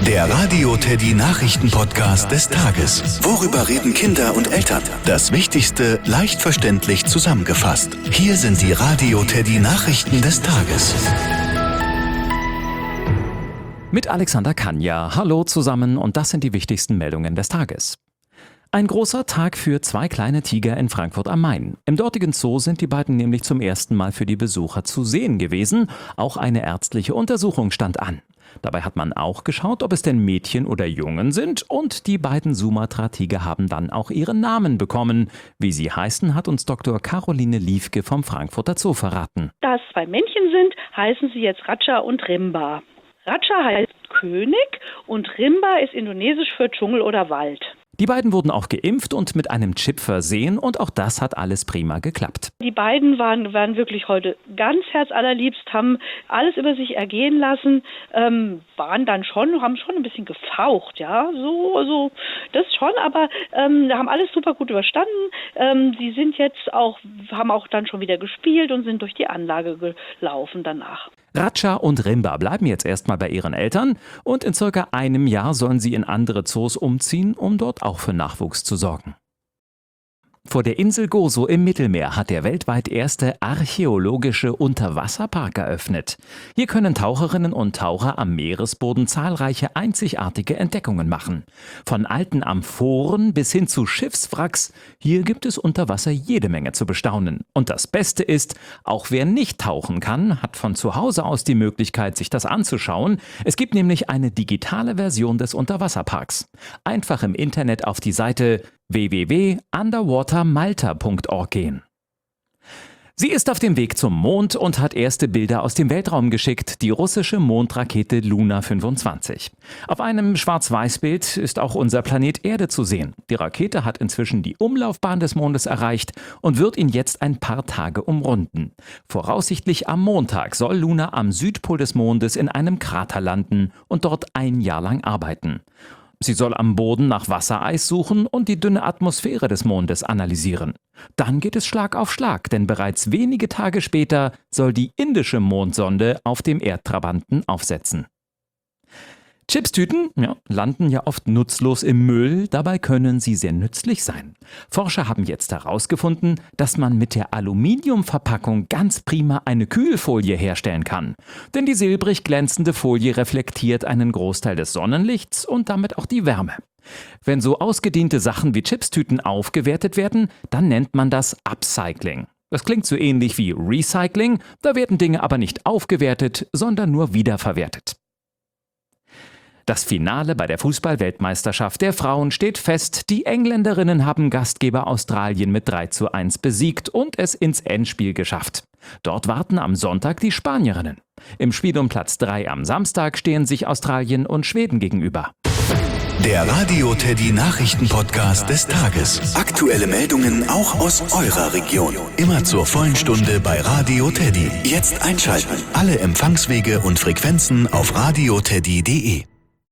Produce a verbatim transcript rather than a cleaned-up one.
Der Radio Teddy Nachrichten-Podcast des Tages. Worüber reden Kinder und Eltern? Das Wichtigste leicht verständlich zusammengefasst. Hier sind die Radio Teddy Nachrichten des Tages. Mit Alexander Kanja. Hallo zusammen und das sind die wichtigsten Meldungen des Tages. Ein großer Tag für zwei kleine Tiger in Frankfurt am Main. Im dortigen Zoo sind die beiden nämlich zum ersten Mal für die Besucher zu sehen gewesen. Auch eine ärztliche Untersuchung stand an. Dabei hat man auch geschaut, ob es denn Mädchen oder Jungen sind, und die beiden Sumatra-Tiger haben dann auch ihren Namen bekommen. Wie sie heißen, hat uns Doktor Caroline Liefke vom Frankfurter Zoo verraten. Da es zwei Männchen sind, heißen sie jetzt Raja und Rimba. Raja heißt König und Rimba ist indonesisch für Dschungel oder Wald. Die beiden wurden auch geimpft und mit einem Chip versehen und auch das hat alles prima geklappt. Die beiden waren, waren wirklich heute ganz herzallerliebst, haben alles über sich ergehen lassen, ähm, waren dann schon, haben schon ein bisschen gefaucht, ja, so, so, das schon, aber ähm, haben alles super gut überstanden. Ähm, die sind jetzt auch, haben auch dann schon wieder gespielt und sind durch die Anlage gelaufen danach. Raja und Rimba bleiben jetzt erstmal bei ihren Eltern und in circa einem Jahr sollen sie in andere Zoos umziehen, um dort auch für Nachwuchs zu sorgen. Vor der Insel Gozo im Mittelmeer hat der weltweit erste archäologische Unterwasserpark eröffnet. Hier können Taucherinnen und Taucher am Meeresboden zahlreiche einzigartige Entdeckungen machen. Von alten Amphoren bis hin zu Schiffswracks, hier gibt es unter Wasser jede Menge zu bestaunen. Und das Beste ist, auch wer nicht tauchen kann, hat von zu Hause aus die Möglichkeit, sich das anzuschauen. Es gibt nämlich eine digitale Version des Unterwasserparks. Einfach im Internet auf die Seite w w w punkt underwater malta punkt org gehen. Sie ist auf dem Weg zum Mond und hat erste Bilder aus dem Weltraum geschickt, die russische Mondrakete Luna fünfundzwanzig. Auf einem Schwarz-Weiß-Bild ist auch unser Planet Erde zu sehen. Die Rakete hat inzwischen die Umlaufbahn des Mondes erreicht und wird ihn jetzt ein paar Tage umrunden. Voraussichtlich am Montag soll Luna am Südpol des Mondes in einem Krater landen und dort ein Jahr lang arbeiten. Sie soll am Boden nach Wassereis suchen und die dünne Atmosphäre des Mondes analysieren. Dann geht es Schlag auf Schlag, denn bereits wenige Tage später soll die indische Mondsonde auf dem Erdtrabanten aufsetzen. Chipstüten ja, landen ja oft nutzlos im Müll, dabei können sie sehr nützlich sein. Forscher haben jetzt herausgefunden, dass man mit der Aluminiumverpackung ganz prima eine Kühlfolie herstellen kann. Denn die silbrig glänzende Folie reflektiert einen Großteil des Sonnenlichts und damit auch die Wärme. Wenn so ausgediente Sachen wie Chipstüten aufgewertet werden, dann nennt man das Upcycling. Das klingt so ähnlich wie Recycling, da werden Dinge aber nicht aufgewertet, sondern nur wiederverwertet. Das Finale bei der Fußball-Weltmeisterschaft der Frauen steht fest. Die Engländerinnen haben Gastgeber Australien mit drei zu eins besiegt und es ins Endspiel geschafft. Dort warten am Sonntag die Spanierinnen. Im Spiel um Platz drei am Samstag stehen sich Australien und Schweden gegenüber. Der Radio Teddy Nachrichten-Podcast des Tages. Aktuelle Meldungen auch aus eurer Region. Immer zur vollen Stunde bei Radio Teddy. Jetzt einschalten. Alle Empfangswege und Frequenzen auf radio teddy punkt de.